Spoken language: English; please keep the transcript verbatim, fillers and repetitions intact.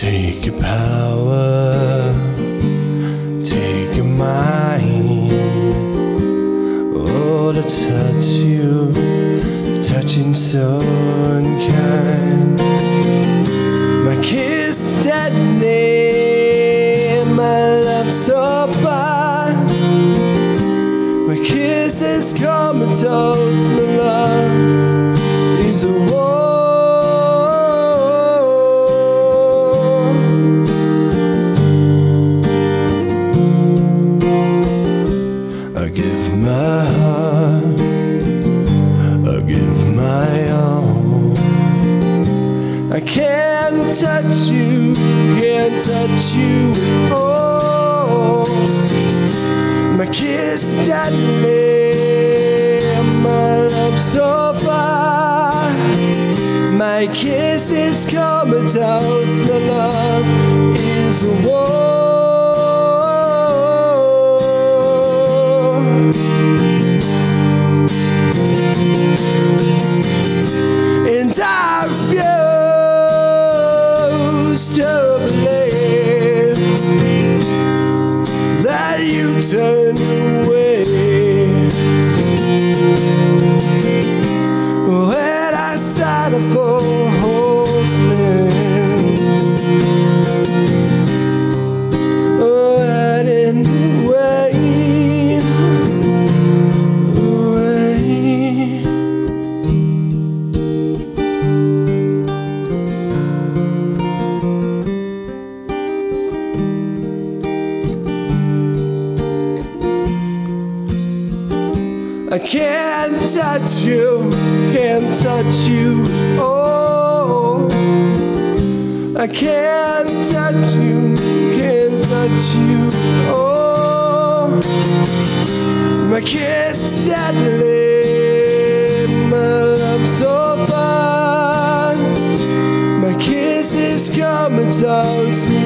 Take your power, take your mind. Oh, to touch you, touching so unkind. My kiss deadening, my love so far. My kiss is comatose, my love is a war. I give my heart, I give my all. I can't touch you, can't touch you at all. My kiss deadly, my love so far. My kiss is comatose, my love is a war. And I refuse to believe that you turn away when I sign a four horsemen. Oh, I didn't wait, wait. I can't touch you, can't touch you, oh. I can't touch you, can't touch you, oh. My kiss deadly, my love so far. My kiss is comatose.